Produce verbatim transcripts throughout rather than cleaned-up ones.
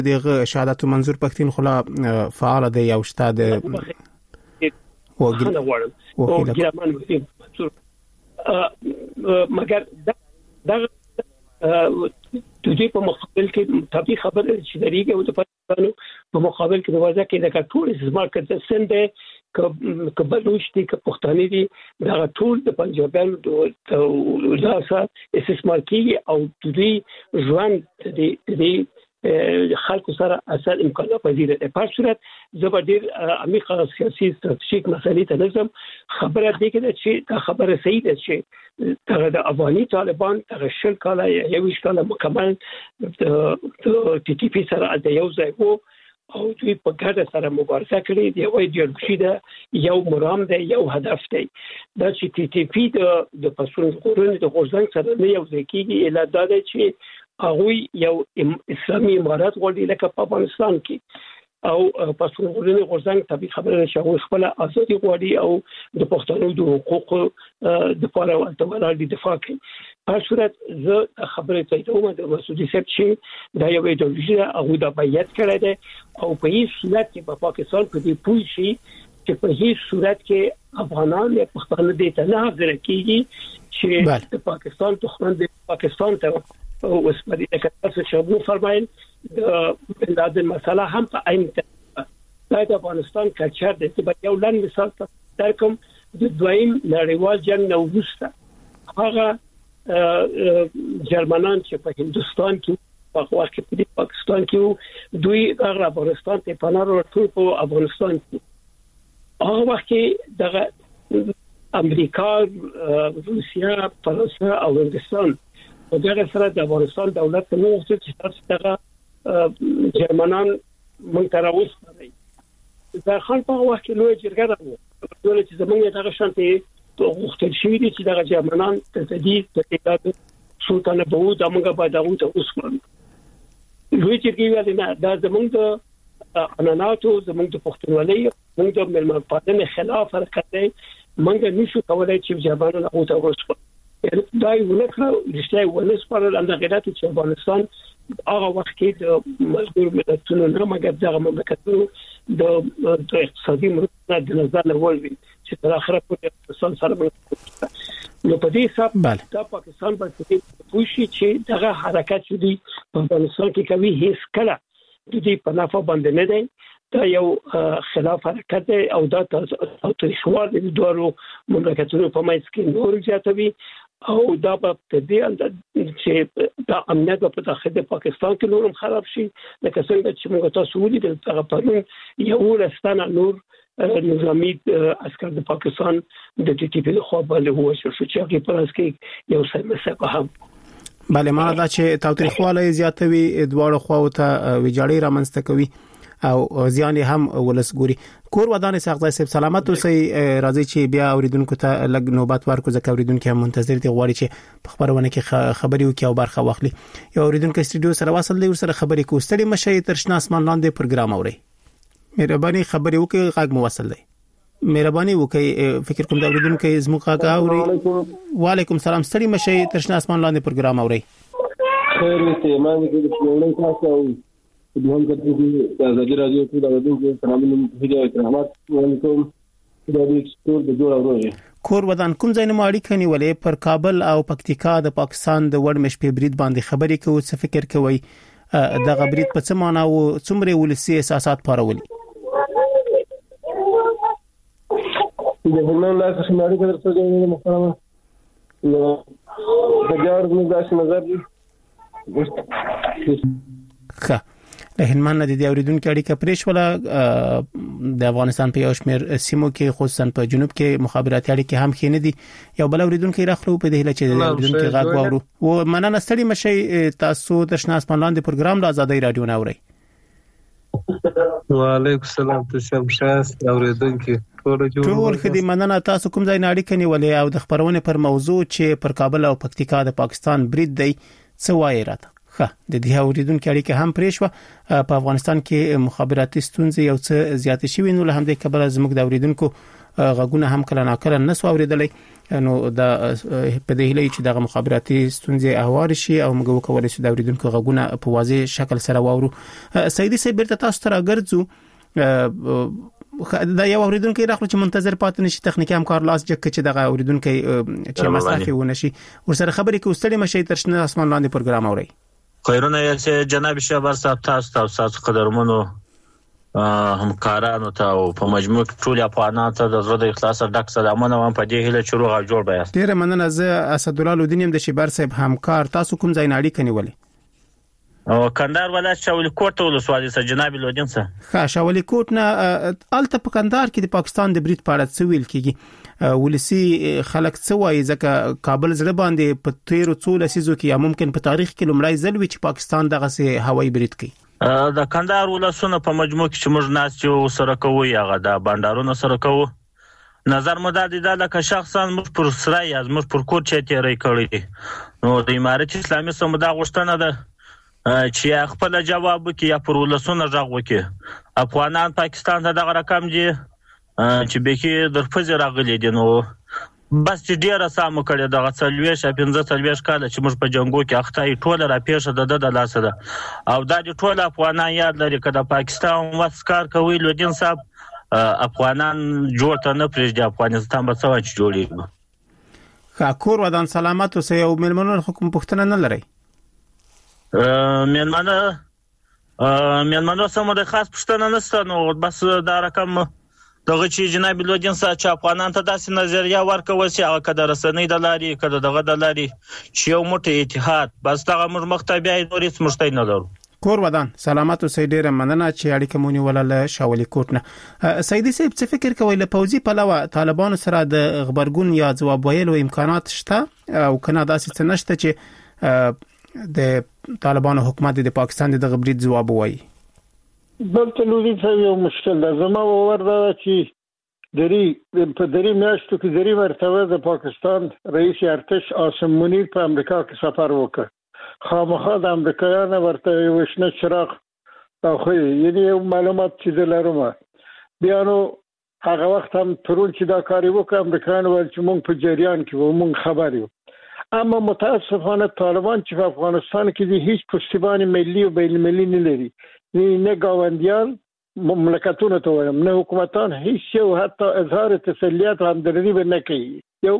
دغه شهادت منظور پښتونخوا فعال دی او استاد وګړي او ګرمان وزیر مګر دا د دې په مقابل کې طبي خبره چې دریږي او د پښتنو په مقابل کې د وځه کې د ټول استثمار کړه سنده کبلوش دي ک پښتاني دي دا ټول د پنجابیانو د لاسه استثمار کیږي او د دې ژوند د دې خلکو سره اثر امکانات پذیر دی. په صورت زبردیر عمیقه سیاسي ستراتیژیک مسلې ته نظم خبره دی چې دا خبره صحیح ده چې د افغاني طالبان تر شل کاله یو ویش کاله مکمل د ټي ټي پی سره د یو ځای وو او دوی په ګډه سره مبارزه کړې دی او ایډیولوژي ده یو مرام ده یو هدف دی دا چې ټي ټي پی د پښتونخوا د غورځنګ سره نه یو ځای کیږي اله دا ده چې هغه یو اسلامي امارات غوړي لکه په افغانستان کې او پښتونخوا د غورځنګ طبي خبره شوی خپل ازادي غوړي او د پښتنو د حقوقو د لپاره ولټول دي دفاع کوي. په صورت زه خبره ته دومره د مسعودي صاحب چې دا یو ایډیولوژي هغه د بیعت کړی دی او په هیڅ صورت کې په پاکستان کې دی پوه شي چې په هیڅ صورت کې افغانان یا پښتانه دې ته نه حاضر کیږي چې د پاکستان دښمن د پاکستان ته اوس په دې کې تاسو شابو فرمایل د بن لادن مسله هم په عین د افغانستان کلچر د یو لن مثال ترکم د دویم نړیوال جنگ نو وروسته هغه جرمنان چې په هندستان کې په وخت کې په پاکستان کې دوی هغه افغانستان ته پناه ورکړ په افغانستان کې هغه وخت کې د امریکا روسیا فرانسه او هندستان په دغه سره د افغانستان دولت نو چې تاسو دغه جرمنان مونږ ته راوستل دا خان په وخت کې لوی جرګه راوړه ټول چې زمونږ دغه شانتي غوښتل شوی دي چې دغه جرمنان تجدید د اعتماد سلطان بهو د موږ باید هغه ته وسپارو لوی جرګه ویل نه دا زمونږ د اناناتو زمونږ د پښتونولۍ موږ د ملمنپالنې خلاف حرکت دی موږ نشو کولای چې جرمنان هغه ته وسپارو دا یو لکه رښتیا ولس پر اندغیرات چې افغانستان هغه وخت کې د ملګرو ملتونو نه مګر دغه مملکتونو د اقتصادي مرسته د نظر نه ولوي چې تر اخره پورې افغانستان سره نو په دې حساب دا پاکستان باندې پوښي چې دغه حرکت شدي په افغانستان کې کوي هیڅ کله د دې په نافه باندې نه دی دا یو خلاف حرکت دی او دا تاریخوار د دوه مملکتونو په منځ کې نور زیاتوي او دا په دې انداز چې دا امنیت په داخله د پاکستان کې نورم خراب شي لکه څنګه چې موږ تاسو ولیدل هغه پرون یو لستانه نور نظامی عسكر د پاکستان د ټي ټي پی خو باندې هو چې هغه پرانس کې یو څه مسله هم بله ما دا چې تاریخواله زیاتوي دواړو خواو ته ویجاړي رامنځته کوي او ځان هم ولسګوري کور ودانې ساغځای صاحب سلامت اوسئ راځي چې بیا اوریدونکو ته لګ نوبت ورکو ځکه اوریدونکو هم منتظر دي غواړي چې په خبرونه کې خبري وکړي او برخه واخلي یو اوریدونکو استودیو سره واصل دی ورسره خبري کوستړي مشه تر شنه اسمان لاندې پروګرام اوري مهرباني خبري وکړي غږ مو وصل دی مهرباني وکړي فکر کوم دا اوریدونکو زموږ غږ اوري وعلیکم السلام ستړي مشه تر شنه اسمان لاندې پروګرام اوري خیر ته ما دې په لومړی تاسو د هم کتلې د ازادي رادیو په دغه ډول سلامونه هدي احترامات وعلیکم د دې ټول د جوړ اوري کور ودان کوم ځای نه ماړی کني ولې پر کابل او پکتیکا د پاکستان د وړمش په برید باندې خبرې کوي څه فکر کوي د غبرید په څه معنا او څومره ولسی اساسات پارولي د هرمن لا څه ماړی کړل څه دی محترمه نو د جوړ موږ داسې نظر دي ښه د هلمند د دې اوریدونکو اړیکه پریښوله د افغانستان په یو شمېر سیمو کې خصوصا په جنوب کې مخابراتي اړیکې هم خې نه دي یو بل اوریدونکو راخلو په دې چې د اوریدونکو غږ واورو او مننه ستړي مشي تاسو د شنه اسمان لاندې پروګرام د ازادي رادیو نه اوري وعلیکم السلام تاسو هم شاس اوریدونکو ټول خدي مننه تاسو کوم ځای نه اړیکه نیولې او د خبرونه پر موضوع چې پر کابل او پکتیکا د پاکستان برید دی څه وایي راته ښه د دې اوریدونکو اړیکه هم پریښو په افغانستان کې مخابراتي ستونزې یو څه زیات شوي نو له همدې کبله زموږ د اوریدونکو غږونه هم کله ناکله نسو اوریدلې نو د په دې هلي چې د مخابراتي ستونزې احوار شي او موږ وکولای شو د اوریدونکو غوونه په واضح شکل سره واورو. سیدي صاحب بیرته تاسو ته راګرځو. دا یو اوریدونکو راخلو چې منتظر پاتې نشي، تخنیکی همکار لاس جک چې د اوریدونکو چې مصرفي ونه شي ورسره خبرې کوي ستړي مشي تر شنه اسمان لاندې پروګرام اوري. خیرونه یې چې جناب شهبر صاحب تاسو تاسو قدرمنو همکارانو ته او په مجموع ټول افغانانو ته د زړه د اخلاص ډک سلامونه وایم په دې هیله چې روغ او جوړ بیاست. ډیره مننه. زه اسدالله لودین يم د شهبر صاحب همکار. تاسو کوم ځای ناړي کنيولې؟ او کندهار ولایت شاولی کوټ ولسوالۍ سره جناب لودین سره. ښه، شاولی کوټ نه الته په کندهار کې د پاکستان د برید په اړه څه ویل کیږي؟ ولسی خلک څه وایي ځکه کابل زړه باندې په تیر څو لسیزو کې یا ممکن په تاریخ کې لومړی ځل وي چې پاکستان دغه سه هوایي برید کوي. د کندهار ولسونه په مجموع کې چې موږ ناس یو سره کوو هغه د بندرونو سره کوو، نظر مدد د لکه شخصا موږ پر سره یا موږ پر کوټ چې تیرې کړې نو د امارت اسلامي سمدا غوښتنه ده چې خپل جواب وکي یا پر ولسونه ځغ وکي. افغانان پاکستان ته دغه رقم دي چې به کې درپځ راغلي دي، نو بس چې ډیره سم کړي دغه څلويش پنځه څلويش کال چې موږ په جنگو کې اخته ټوله را پیښه د د لاسه ده او دا د ټوله افغانان یاد لري کله پاکستان وسکار کوي. لودین صاحب افغانان جوړ ته نه پرېږدي، افغانستان به څه وچ جوړي. ښه، کور ودان سلامت اوسئ او مېلمنو حکم پښتنه نه لري. میلمانه میلمانه سمو د خاص پښتنه نشته، نو بس دا رقم دغه چې جناب لودین صاحب چې افغانان ته داسې نظریه ورکول شي هغه کده رسنۍ د لاري کده دغه د لاري چې یو موټی اتحاد بس دغه موږ مخته بیا نورې سمشتای نه لرو. کور ودان سلامت اوسئ. ډیره مننه چې اړیکه مونږ ولله شاولی کوټ نه. سیدي صاحب څه فکر کوي له پوځي پلوه طالبانو سره د خبرګون یا ځواب ویلو امکانات شته او کنه داسې څه نشته چې د طالبانو حکومت د پاکستان د برید ځواب وایي؟ دلته لودین صاحب یو مشکل ده. زما باور ده چې دری په دری میاشتو کې دری مرتبه د پاکستان رئیس ارتش عاصم منیر په امریکا کې سفر وکړ. خامخا د امریکایانو ورته وښنه چراغ راخوي، یعنی یو معلومات چې لرم. بیا نو هغه وخت هم پرون چې دا کاری وکړ امریکایانو ول چې مونږ په جریان کې وو، مونږ خبر یو. اما متاسفانه طالبان چې په افغانستان کې دي هیڅ پشتیبانی ملي او بین المللي نه لري، نه گاونډیان مملکتونه ته وایم نه حکومتان هیڅ یو حتی اظهار تسلیت او همدردي به نه کوي. یو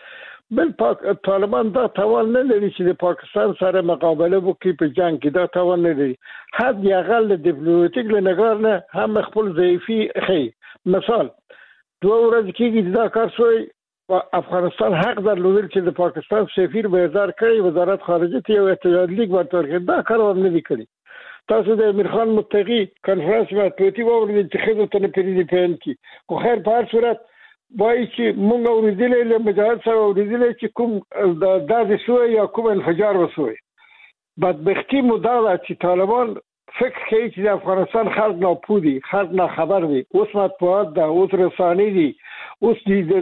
بل پاک طالبان دا توان نه لري چې د پاکستان سره مقابله وکړي په جنگ کې، دا توان نه لري. حد یا اقل دیپلوماتیک لنګار نه هم خپل ضعیفي خي. مثال دوه ورځې کې دا کار شوی افغانستان حق درلودل چې د پاکستان سفیر به اظهار کړي وزارت خارجه ته یو احتجاج لیک ورکړي، دا کار هم نه کړی. تاسو د امیر خان متقی کانفرنس مطبوعاتي ووري چې خدای ته نه پیری پېن کی خو خیر په هر صورت وایي چې مونږ اوریدلې له مجاهد سره اوریدلې چې کوم د داسې شوی یا کوم انفجار وشوی. بدبختی مو دا چې طالبان فکر کوي چې د افغانستان خلک ناپوه دي، خلک نه خبر دي. اوس مطبوعات ده، اوس رسانې دي، اوس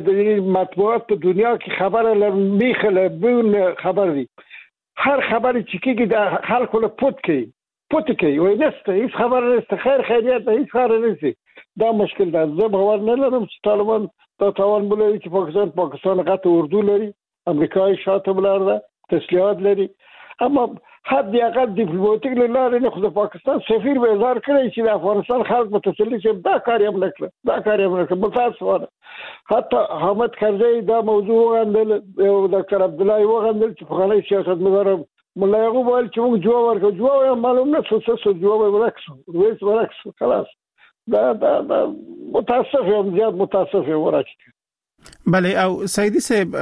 د مطبوعات په دنیا کې خبره لمیخله بون خبر دي. هر خبر چې کېږي د خلکو له پوت کوي پوت کوي وای نسته هیڅ خبر نسته، خیر خیریت هیڅ خبر نشته. دا مشکل ده. زه باور نه لرم چې طالبان دا توان بلري چې پاکستان پاکستان غټ اردو لري، امریکای شاته بلار ده، تسلیحات لري. اما حد اقل دیپلوماتیک لاره نه خو پاکستان سفیر به اظهار کړی چې د افغانستان خلک متسلی شي. دا کار هم نکړه، دا کار هم نکړه. متاسفانه حتی حامد کرزی دا موضوع وغندل او ډاکټر عبد الله وغندل چې په خلای سیاست مدار مولا یعقوب وایي چې موږ جواب ورکړو. جواب معلوم نه څه څه جواب ورکړو، وایي ورکړو خلاص. دا دا دا متاسف یم، زیات متاسف یم ورکړو. بله. او سیدی صاحب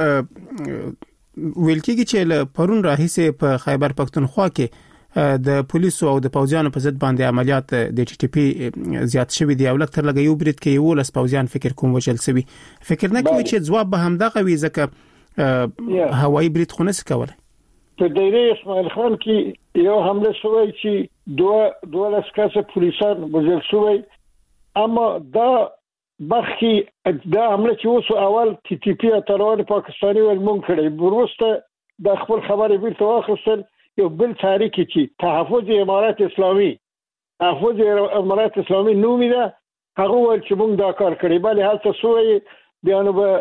ویل کېږي چې پرون راهیسې په خیبر پختونخوا کې د پولیسو او د پوځیانو په ضد باندې عملیات د ټي ټي پی زیات شوي دي او لکه لګي یو برید کې یو لس پوځیان فکر کوم وجل سوي. فکر نه کوي چې ځواب به همدغه وي ځکه هوایي برید خو نه سکول. په دایره اسماعیل خان کې یو حمله شوی چې دوه دوه لس کسه پولیسان وژل شوی، اما دا بخي دا حمله چې اوس اول ټي ټي پی اتروان پاکستاني ول مونږ کړی ورسته د خپل خبرې بیرته واخیستل. یو بل تاریخ چې تحفظ امارات اسلامي تحفظ امارات اسلامي نومي ده، هغه ول چې مونږ دا کار کړی. بله هلته سوې بیان به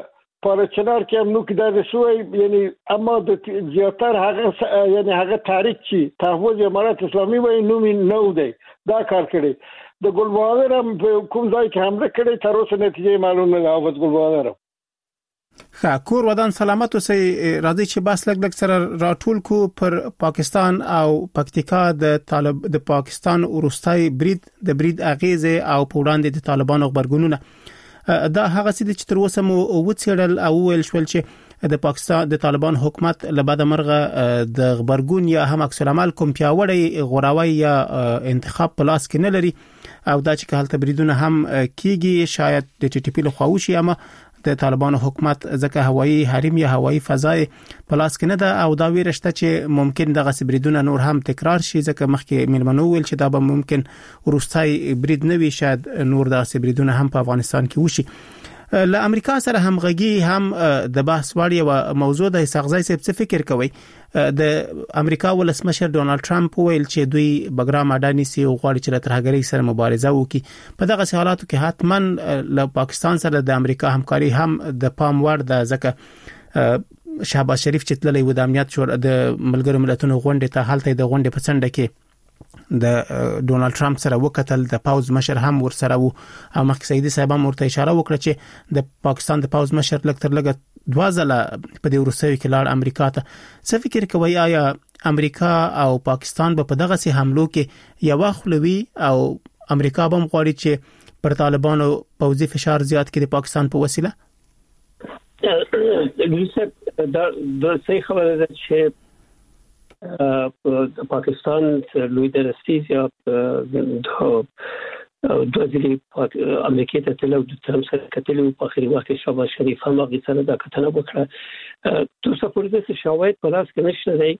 پارچنار کې هم نو کې د شوی یعنی اما د زیاتر هغه یعنی هغه تاریخ چې تحفظ امارات اسلامي وای نو نو دی دا کار کړی د ګل بهادر هم کوم ځای کې حمله کړې تر اوسه نتیجه معلوم نه ده او ګل بهادر ښه کور ودان سلامت اوسئ راځي چې بس لګ لګ سره راټول کو پر پاکستان او پکتیکا د طالب د پاکستان ورستای برید د برید اغیزه او په وړاندې د طالبانو خبرګونونه دا هغه څه چې تر اوسه مو وڅېړل او ویل شول چې د پاکستان د طالبان حکومت لباده مرغه د خبرګون یا هم عکس العمل کوم پیاوړی غوراوي یا انتخاب پلاس کې نه لري او دا چې حالت بریدونه هم کیږي شاید د ټي ټي پی له خواوشي اما د طالبانو حکومت ځکه هوایي حریم یا هوایي فضای پلاس کې نه ده او دا ویرشته چې ممکن دغه سبریدونه نور هم تکرار شي ځکه مخکې ملمنو ویل چې دا به ممکن ورستای برید نه وي شاید نور د سبریدونه هم په افغانستان کې وشي له امریکا سره همغږي هم د بحث وړ یو موضوع د سغزای څه فکر کوي د امریکا ولسمشر ډونالد ټرمپ ویل چې دوی بګرام اډانی سي او غواړي چې ترهګرۍ سره مبارزه وکړي په دغه حالاتو کې حتمن له پاکستان سره د امریکا همکاري هم د پام وړ ده ځکه شهباز شریف چې تللی و د امنیت شور د ملګرو ملتونو غونډه ته حالت د غونډه په څنډه کې د ډونالد ټرمپ سره وکتل د پاوز مشر هم ور سره وو او مخکې سیدی صاحب هم ورته اشاره وکړه چې د پاکستان د پاوز مشر لکه تر لګه دوازله په دې ورسوي کې لاړ امریکا ته څه فکر کوي آیا امریکا او پاکستان به په دغه سي حملو کې یو خلوي او امریکا به غواړي چې پر طالبانو پوځي فشار زیات کړي د پاکستان په وسیله دا د صحیح خبره ده چې د پاکستان لوی درستیز یا د دوزلی امریکا ته تلو د ترم سره کتلو په اخري وخت کې شهباز شریف هم هغه سره د کتنه وکړه تو سپورت د شواهد په لاس کې نشته دی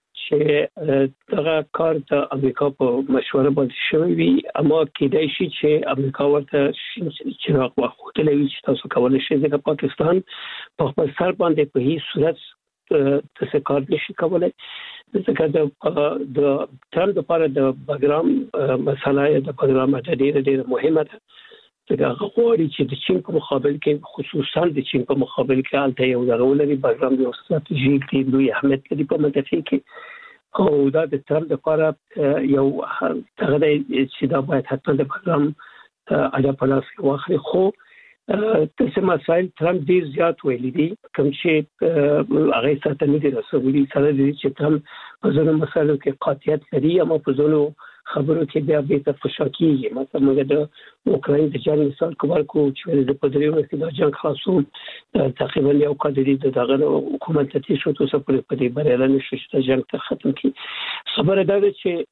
چې دغه کار د امریکا په مشوره باندې شوی وي اما کېدای شي چې امریکا ورته چې راغ وختلې وي چې تاسو کولای شئ د پاکستان په خپل سر باندې په هیڅ صورت تاسو کار نشي کولای ځکه د د ترم د لپاره د بګرام مسله د بګرام ډېره ډېره مهمه ده ځکه هغه غواړي چې د چین په مقابل کې خصوصا د چین په مقابل کې الته یو ډول بګرام یو ستراتیژیک دی لوی اهمیت لري په منطقه کې او دا د ترم د لپاره یو هغه چې دا باید حتما د بګرام اجازه پلاس واخلي خو تاسو مسائل ترم ډیر زیات ویلي دي کوم چې هغه سره نه دي رسولي سره دي چې ترم په ځینو مسایلو کې قاطعیت لري اما په ځینو خبرو کې بیا به تفصیل کیږي مثلا موږ د اوکراین د جنگ مثال کومل کو چې د پدریو کې د جنگ خاصون تقریبا یو قدرې د دغه حکومت ته شو تاسو په دې بریاله نشو چې جنگ ته ختم کړي خبره ده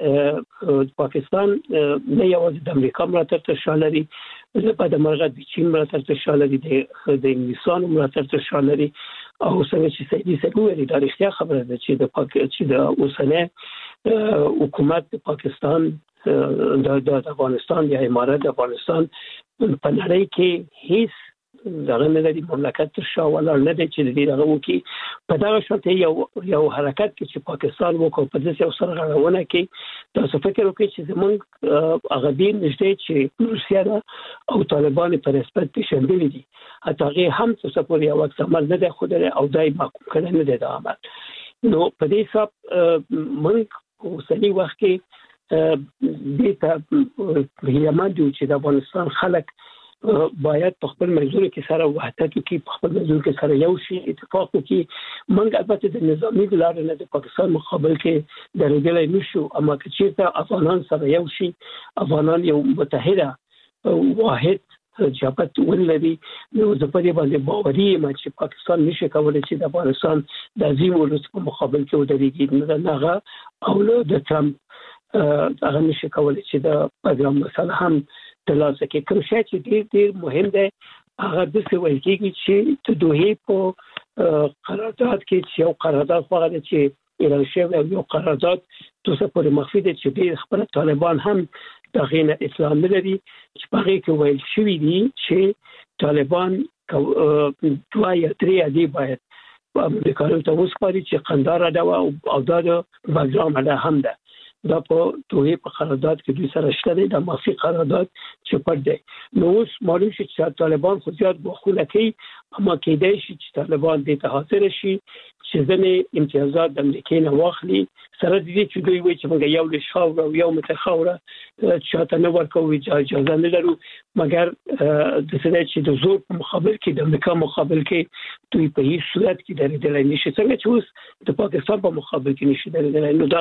چې پاکستان نه یوازې د امریکا ملاتړ ته شالري په د مرغه د چین ملاتړ ته شالري د انګلیسانو ملاتړ ته شالري او څنګه چې سیدی سګوري دا رښتیا خبره ده چې د پاک چې د اوسنۍ حکومت د پاکستان د افغانستان یا امارات د افغانستان په نړۍ کې هیڅ دغه نه لري مملکت تر شا ولا نه دي چې دې دغه وکي په دا شرط یو یو حرکت چې پاکستان وکړ په دې سره غوونه کې تاسو فکر وکړئ چې زمونږ هغه دین نشته چې روسیا او طالبان په نسبت پیښندلي دي حتی هغه هم څه په یو وخت عمل نه ده خو او دای محکوم کړي نه ده عمل نو په دې حساب موږ اوسنی وخت کې د ته یمن چې د افغانستان خلک باید په خپل منځونو کې سره وحدت کې په خپل منځونو کې سره یو شي اتفاق وکړي موږ البته د نظامی لارې نه د پاکستان مقابل کې درېدلای نشو اما که چیرته افغانان سره یو شي افغانان یو متحده واحد جبهت ولري نو د پدې باندې باوري یم چې پاکستان نشي کولای چې د افغانستان د عظیم ولس په مقابل کې ودرېږي نه او د ترامپ هغه نشي کولای چې د پروګرام مسله هم ترلاسه کړي کوم شی چې ډېر ډېر مهم دی هغه د څه وایي چې د دوه په قرارداد کې چې یو قرارداد خو چې اعلان شوی یو قرارداد تاسو په مخفي دي چې ډېر خبره طالبان هم دغه اسلام نه لري چې په هغه کې ویل شوی دي چې طالبان دوه یا درې دي باید په امریکا ته وسپاري چې قندهار دا او دا د بګرام دا هم ده دا په توې په قرارداد کې دوی سره شته دي د مخفي قرارداد چې پټ دی نو اوس معلوم شي چې طالبان خو زیات بخښونه کوي اما کېدای شي چې طالبان دې ته حاضر شي چې ځنې امتیازات د امریکا نه واخلي سره د دې چې دوی وایي چې موږ یو لښاو او یو متخوره چې ته نه ورکوي اجازه نه لرو مګر د څه چې د زور په مقابل کې د امریکا مقابل کې دوی په هیڅ صورت کې درېدلای نشي څنګه چې اوس د پاکستان په مقابل کې نشي درېدلای نو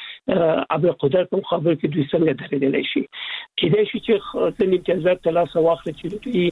دا ابل قدرت په مقابل کې دوی څنګه درېدلای شي کېدای شي چې د امتیازات تلاسه واخلي چې دوی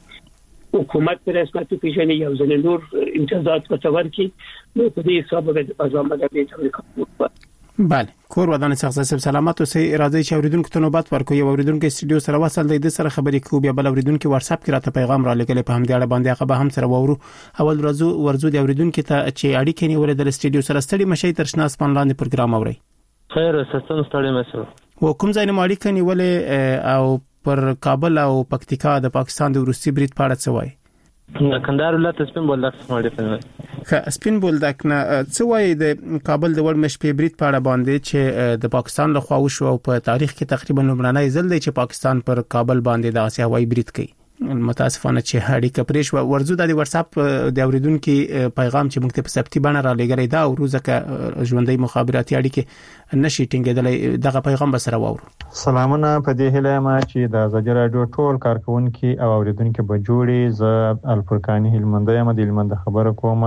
حکومت پر رسمیت پیژني یو ځل نور امتیازات ورته کی نو په دې حساب به د بازار مګر امریکا بله کور ودان څخه سلامت او سي راځي چې اوریدونکو ته نوبت ورکوي اوریدونکو استودیو سره وصل دی د سره خبرې کوي بیا بل اوریدونکو واتس اپ کې راته پیغام را لګلې په هم دی اړه باندې هغه به هم سره وورو اول ورځو ورځو د اوریدونکو ته چې اړیکې نیولې د استودیو سره ستړي مشي تر شناس پن لاندې پروګرام اوري خیر ستاسو ستړي مشه و کوم ځای نه اړیکې نیولې او پر کابل او پکتیکا د پاکستان د روسي برید په اړه څه وایي کندهار ولایت سپین بولدک سماړي په سپین بولدک نه څه وایي د کابل د ورمش په برید په اړه باندې چې د پاکستان له خوا وشو او په تاریخ کې تقریبا لومړنی ځل دی چې پاکستان پر کابل باندې د اسیا هوایي برید کوي متاسفانه چې هډیکه پریش ورزو د واتس اپ د اوریدونکو پیغام چې موږ ته په سپتی باندې را لګري دا وروزه ژوندۍ مخابراتي اړیکې نشي ټینګېدلې دغه پیغام به سره وورو سلامونه په دې هله ما چې د ازادي رادیو ټول کارکونکو او اوریدونکو به جوړي ز الفرقانی هلمند یم د هلمند خبره کوم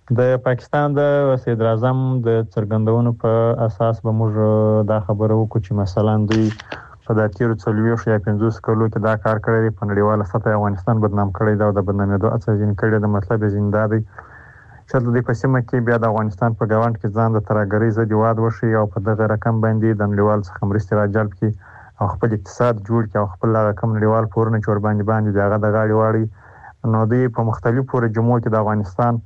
د پاکستان د صدر اعظم د څرګندونو په اساس به موږ دا خبره وکړو چې مثلا دوی په د تیرو څلويخ یا پنځوس کلو کې دا کار کړی په نړیواله سطح افغانستان بدنام کړی دا د بدنامېدو اڅه ځین کړی د مطلب زنده دی چې د پسمه کې بیا د افغانستان په گاوند کې ځان د ترګری زدي واد وشي او په دغه رقم باندې د نړیوال څخه مرستې راجلب کی او خپل اقتصاد جوړ کی او خپل رقم نړیوال پورونه چور باندې باندې دغه د غاړي واړي نو دی په مختلفو رجمو کې د افغانستان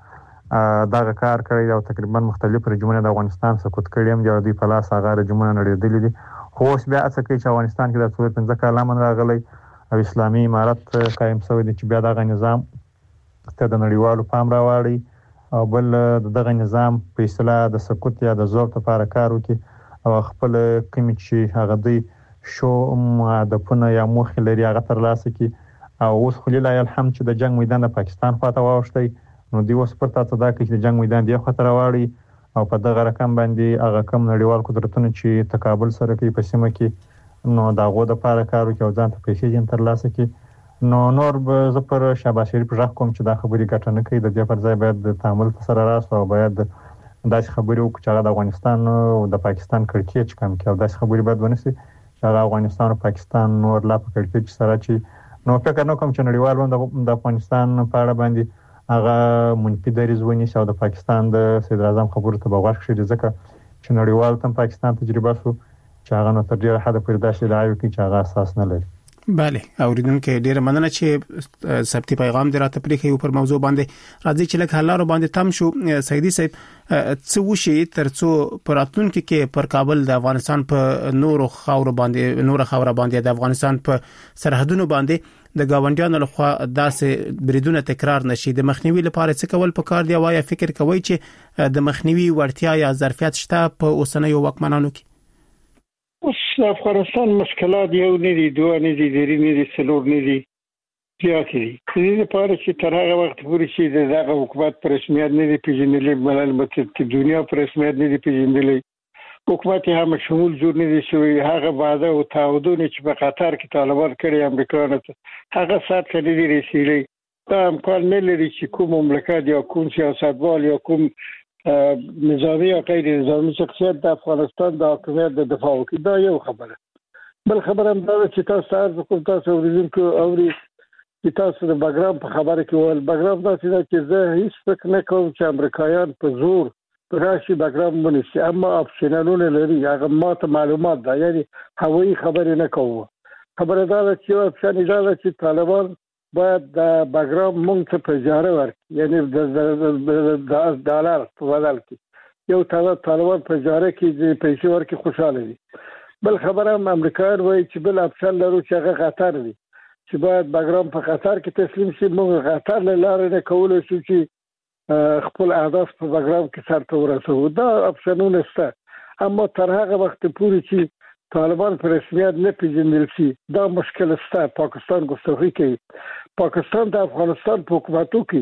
دغه کار کړی او تقریبا مختلف رجمونه د افغانستان سقوط کړي هم دی په لاس هغه رجمونه نړیدلې دي خو اوس بیا څه کوي چې افغانستان کې د څو پنځه کاله من راغلی او اسلامي امارت قائم شوی دی چې بیا دغه نظام ته د نړیوالو پام راوړي او بل دغه نظام په اصطلاح د سقوط یا د ضعف لپاره کار وکړي او خپل کوم چې هغه دی شو مهدفونه یا موخې لري هغه ترلاسه کړي او اوس خو لله الحمد چې د جنگ میدان د پاکستان خواته واوښتي نو دی اوس پر تاسو دا کوي چې د جنگ میدان دی خطر واړي او په دغه رقم باندې هغه کم نړیوال قدرتونه چې تقابل سره کوي په سیمه کې نو داغه د لپاره کار کوي او ځان ته پیسې جن ترلاسه کوي نو نور به زپر شاباش شریف راخ کوم چې دا خبري ګټه نه کوي د دې پر ځای باید د تعامل سره راس او باید داسې خبري وکړي چې د افغانستان او د پاکستان کړکېچ کم کې او داسې خبري باید ونسي چې افغانستان او پاکستان نور لا په کړکېچ سره چې نو فکر نه کوم چې نړیوال د افغانستان په اړه باندې هغه منفي دریځ ونیسي او د پاکستان د صدر اعظم خبرو ته بغوښ شي ځکه چې نړیوال تم پاکستان تجربه شو چې هغه نو تر ډیره حد پورې داسې دعایو کوي چې هغه اساس نه لري بله اوریدونکو ډیره مننه چې سبتي پیغام دراته پرې یو پر موضوع باندې راځي چې لکه حلارو باندې تم شو سیدی صاحب څه وشي ترڅو پراتونکو کې پر کابل د افغانستان په نورو خاور باندې نور خاور باندې د افغانستان په سرحدونو باندې د گاونډیانو لخوا داسې بریدونه تکرار نشي د مخنیوي لپاره څه کول پکار دی وايي فکر کوي چې د مخنیوي ورتیا یا ظرفیت شته په اوسنیو وکمنانو کې اوس افغانستان مشکلات یو نه دي دوه نه دي درې نه دي څلور نه دي زیات دي دې لپاره چې تر هغه وخت پورې چې دغه حکومت پر رسمیت نه دي پیژندلې ملل متحد دنیا پر رسمیت نه دي پیژندلې حکومت هم شمول جوړ نه دي شوی هغه وعده او تعهدونه چې په قطر کې طالبان کړی امریکایانو ته هغه سات کړي دي رسېلې دا امکان نه لري چې کوم مملکت یا کوم سیاستوال یا کوم نظامی یا غیر نظامی شخصیت د افغانستان د حکومت د دفاع وکړي دا یو خبره بل خبره هم دا چې تاسو تاسو کوم تاسو ورزونکو اوري چې تاسو د بګرام په خبره کې ول بګرام دا چې زه هیڅ فکر نه کوم چې امریکایان په زور راشي بګرام ونیسي اما افشنانونه لري هغه ماته معلومات ده یعنی هوایي خبرې نه کوو خبره دا چې افشان اجازه چې طالبان باید د بګرام مونږ ته په اجاره ورکړي یعنی د ډالر په بدل کې یو طالبان په اجاره کې پیسې ورکړي خوشاله دي بل خبره هم امریکایان وایي چې بل افشان لرو چې هغه خطر دي چې باید بګرام په خطر کې تسلیم شي موږ خطر له لارې نه کولای شو چې خپل اهداف په بګرام کې سرته ورسوو دا اپشنونه شته اما تر هغه وخت پورې چې طالبان په رسمیت نه پیژندل شي دا مشکل شته پاکستان ګستاخی کوي پاکستان د افغانستان په حکومتو کې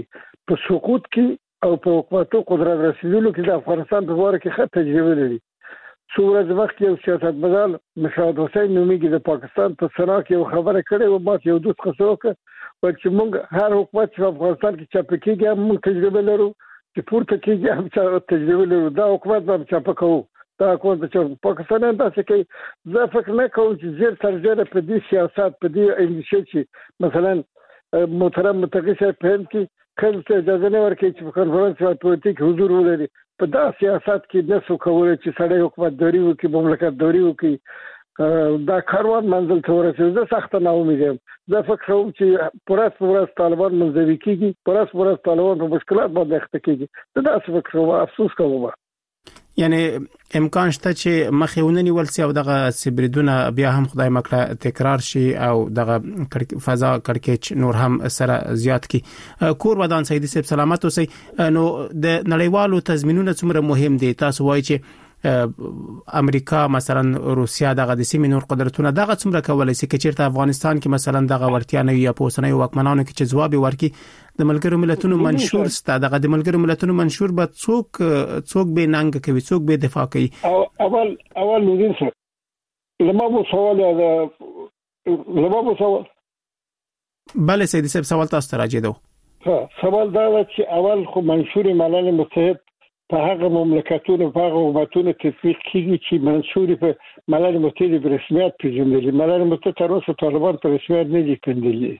په سقوط کې او په حکومتو قدرت رسیدلو کې د افغانستان په واره کې ښه تجربه لري. څو ورځې مخکې یو سیاستمدار مشهد حسین نومیږي د پاکستان په سنا کې یو خبره کړې و، ما یو دوست خسو وکړ چې موږ هر حکومت چې په افغانستان کې چاپه کېږي هم موږ تجربه لرو، چې پورته کېږي هم تجربه لرو. دا حکومت به چاپه کوو، دا حکومت به پاکستانیان داسې کوي. زه فکر نه کوم چې زیر تر زیره په دې سیاست په دې اندیشه چې مثلا محترم متقي صاحب په هند کې کله ته اجازه نه ورکړي چې په کنفرانس او پولیټیک حضور ولري. په دا سیاست کې نسو کولای چې سړی حکومتداري وکړي، مملکتداري وکړي، دا کاروان منزل ته ورسېږي. زه سخت ناامید یم. زه فکر کوم چې پرس پرس طالبان منځوي کیږي، پرس پرس طالبان په مشکلات باندې اخته کیږي. دا داسې فکر کوم، افسوس کوم. یعنی امکان شته چې مخې ونني ولسی او دغه سبریدونه بیا هم خدای مکړه تکرار شي او دغه فضا کړکېچ نور هم سره زیات کی. کور ودان سید صاحب سلامت اوسئ. نو د نړیوالو تضمینونه څومره مهم دي؟ تاسو وایي چې امریکا مثلا روسیا دغه د سیمې نور قدرتونه دغه څومره کولای شي چې چیرته افغانستان کې مثلا دغه ورتیا نه یا پوسنۍ واکمنانو کې چې جواب ورکړي د ملګرو ملتونو منشور ست دغه د ملګرو ملتونو منشور به څوک څوک به ننګ کوي، څوک به دفاع کوي؟ اول اول نو څه لما مو سوال دا لما مو سوال بله سید صاحب سوال تاسو ته راځي. ها سوال دا چې اول خو منشور ملل متحد په هغه مملکتونو په هغه حکومتونو تطبیق کیږي چې منشور په ملل متحد په رسمیت پیژندل. ملل متحد تر اوسه طالبان په رسمیت نه دي پیژندلي.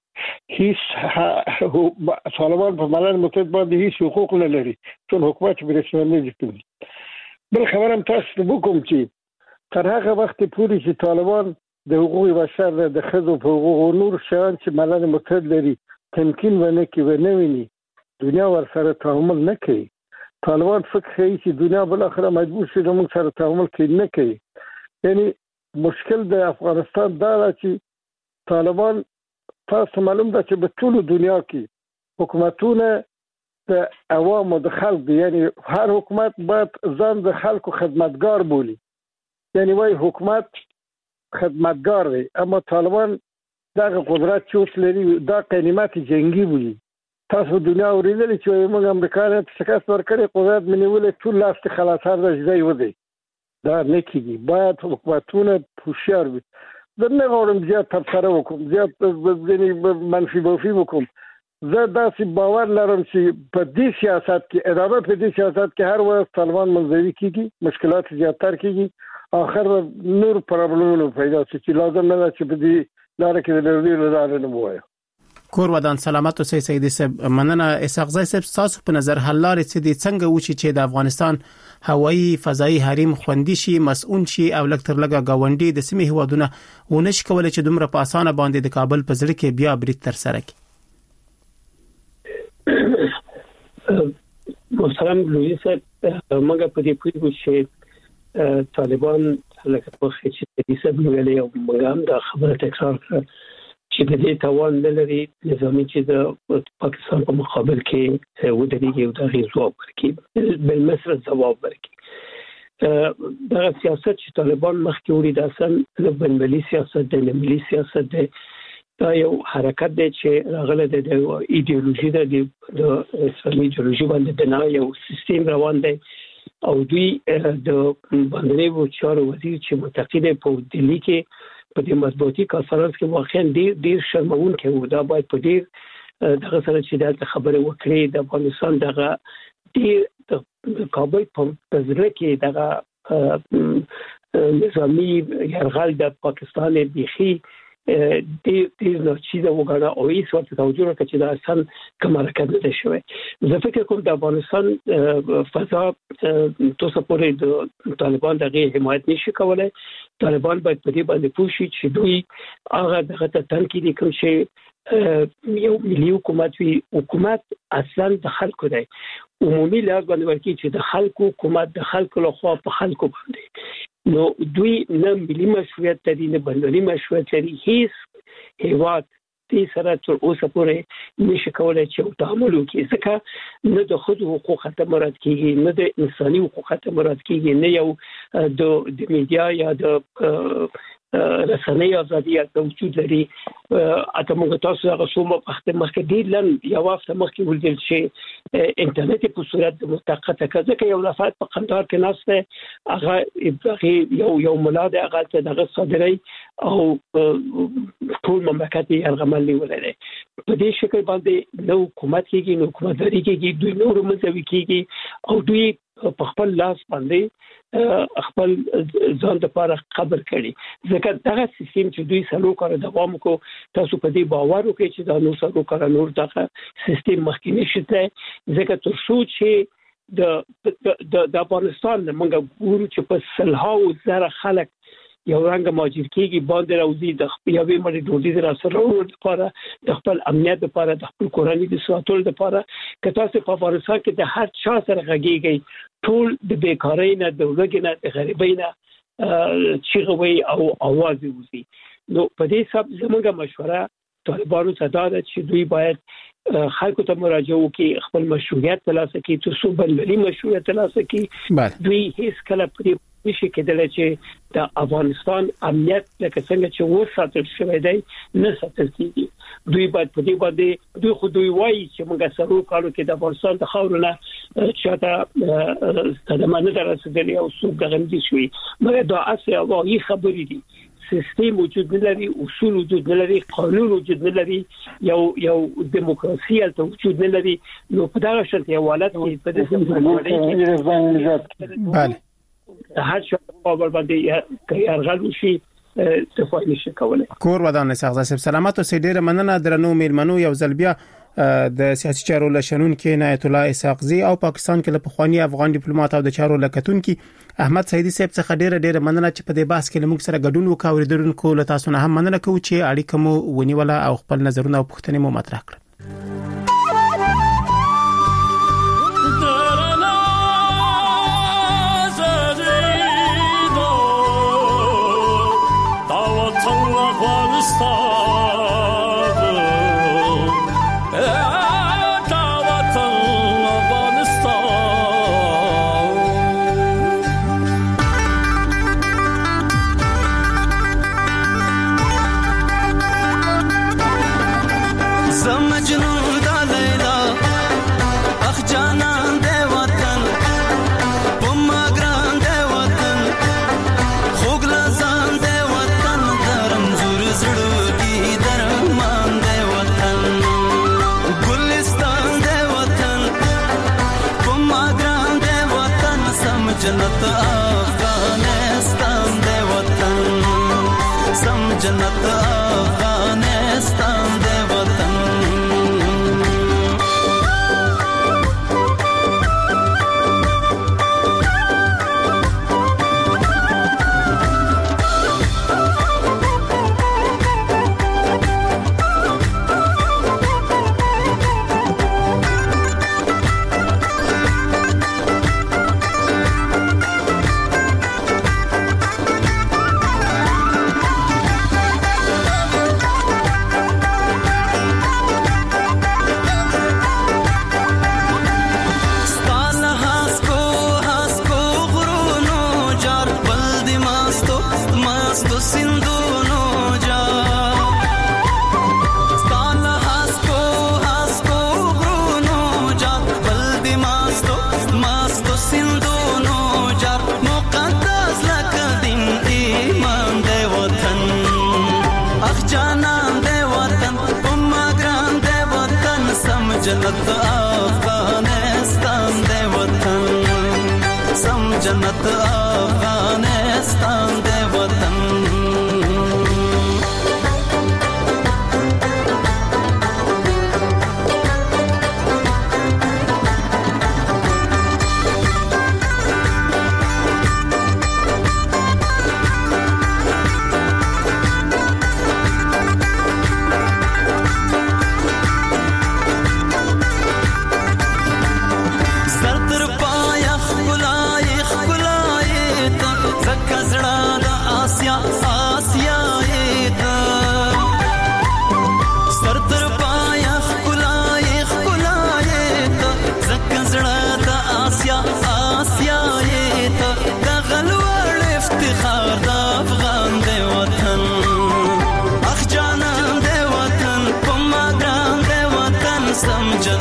هیڅ طالبان په ملل متحد باندې هیڅ حقوق نه لري، ټول حکومت په رسمیت نه دي پیژندلي. بل خبره هم تاسو ته وکم چې تر هغه وخت پورې چې طالبان د حقوق بشر د ښځو په حقوقو نور شیان چې ملل متحد لري تمکین ونه کوي ونه ویني، دنیا ورسره تعامل نه کوي. طالبان فکر کوي چې دنیا بل اخره مجبور شي د موږ سره تعامل کوي، نه کوي. یعنی مشکل د افغانستان دا چې طالبان تاسو معلوم ده چې په ټول دنیا کې حکومتونه د عوامو د خلک، یعنی هر حکومت باید ځان د خلکو خدمتګار بولي، یعنی وای حکومت خدمتګار دی. اما طالبان دغه قدرت چې لري دا قنیمت جنگي بولي. تاسو دنیا اوریدل چې موږ امریکایان په شکست ورکړي، قدرت منولې ټول لاس ته خلاصار راځي ودی. دا نه کیږي، باید حکومتونه هوښیار وي. زه نه غواړم زیات تبصره وکړم، زیات ځینې منفي بوفي وکړم. زه داسې باور لرم چې په دې سیاست کې ادامه په دې سیاست کې هر وخت طالبان منځوي کیږي، مشکلات زیاتر کیږي، اخر نور پرابلمونه پیدا شي چې لازم نه ده چې په دې لاره کې د لري لاره نه وایي. کور ودان سلامت اوسئ سید صاحب. مننه. اسحاق زای صاحب تاسو په نظر حل لارې څه دي څنګه وچی چې د افغانستان هوایی فضایی حریم خوندي شي، مسؤون شي او لکتر لګه گاونډي د سیمې هوادونه ونش کولای چې دومره په اسانه باندې د کابل په ځړ کې بیا برید تر سره کړي؟ محترم لوی صاحب، موږ په دې پوهیږو چې طالبان لکه په چې د دې سبب ویلي او موږ هم دا خبره تکرار کړه چې د دې توان نه لري نظامي چې د پاکستان په مقابل کې ودرېږي او د غیر ځواب ورکړي، بل مصر ځواب ورکړي. دا سیاست چې طالبان مخکې وړي د اصل د بنملي سیاست د ملي سیاست دی. دا یو حرکت دی چې راغله د ایدئولوژي د اسلامي ایدئولوژي باندې بنا یو سیستم روان دی او دوی د باندې چارو وزیر چې متقی دی په دلی کې په دې مضبوطی کانفرنس کې واقعا ډیر ډیر شرمون کې و. دا باید په ډیر دغه سره چې د خبره وکړي د افغانستان دغه ډیر د کابل په تزره کې دغه نظامی يرغل د پاکستان بيخي د دې نو چې دا وګړه او هیڅ ورته توجه نه کوي چې دا اصل کوم حرکت نه شوی. زه فکر کوم د افغانستان فضا تاسو پورې د طالبان دغه حمایت نشي کولای. طالبان باید په دې باندې پوه شي چې دوی هغه دغه تنقید کوي چې یو ملي حکومت وي. حکومت اصلا د خلکو دی، عمومي لاس باندې ورکی چې د خلکو حکومت د خلکو لخوا په خلکو باندې، نو دوی نه ملي مشروعیت لري نه بندري مشروعیت لري. هیڅ هیواد دې سره تر اوسه پورې نشي کولای چې تعامل وکړي، ځکه نه د خود حقوق ته مراد کیږي، نه د انساني حقوق ته مراد کیږي، نه یو د د میډیا یا د رسنۍ ازادي د وجود لري اته موږ تاسو هغه څومره وخت مخکې ډیر لن یو وخت مخکې ولدل شي انټرنیټ په صورت د متقطه کزه کې یو لفظ په قندار کې ناشته هغه یو یو ملاده هغه ته دغه صدري او ټول مملکت یې ارغمل ولري په دې شکل باندې نو حکومت کېږي نو حکومت لري کېږي دوی نور مزوي کېږي او دوی په خپل لاس باندې خپل ځان لپاره قبر کړي ځکه دغه سیستم چې دوی سلو کار دوام کو تاسو په دې باور وکړئ چې دا نو سلو کار نور دغه سیستم مخکې نشته ځکه تر څو چې د د افغانستان موږ ګورو چې په سلهاو زره خلک یو رنګ ماجر کېږي باندې راوځي د خپل یوې مړي ډوډۍ سره لپاره د خپل امنیت لپاره د خپل کورنۍ د ساتلو لپاره که تاسو په افغانستان کې د هر چا سره غږیږي ټول د بیکارۍ نه د وګړي نه د غریبۍ نه چیغوي او आवाज وزي نو په دې سب زموږه مشوره طالبانو ته دا ده چې دوی باید خلکو ته مراجعه وکړي خپل مشروعیت ترلاسه کړي ترڅو بلبلي مشروعیت ترلاسه کړي دوی هیڅ کله پرې نشي کېدلی چې د افغانستان امنیت لکه څنګه چې و ساتل شوی دی نه ساتل کېږي دوی باید په دې باندې دوی خو دوی وایي چې موږ سره کارو کې د افغانستان د خاورونه چاته صدمه نه درسېدلی او څوک دغه نه شوي مګر دا اصلي واقعي خبرې دي سیستم وجود نه لري اصول وجود نه لري قانون وجود نه لري یو یو دیموکراسي ته وجود نه لري نو په دا شرط یو حالت کې په دې څه بله هر څه په اول باندې کې ارغل وشي تفاهم نشي کولای کور ودان سغزا سب سلامت او سیډره مننه درنو میرمنو یو ځلبیا د سیاسي چارو لشنون کې عنایت الله اسحاقزي او پاکستان کې له پخوانی افغان ډیپلوماټ او د چارو لکتون کې احمد سعیدی صاحب څخه ډیره ډیره مننه چې په دې بحث کې موږ سره ګډون وکاو درونکو له تاسو نه هم مننه کوم چې اړیکه مو ونیوله او خپل نظرونه او پوښتنې مو مطرح کړل جنت افغانستان دے وطن سم جنت افغانستان دے وطن جنت افغانستان دے وطن سم جنت افغانستان دے وطن زکه زړه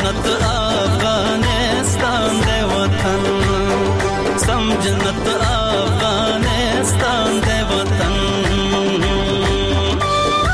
जन्नत आ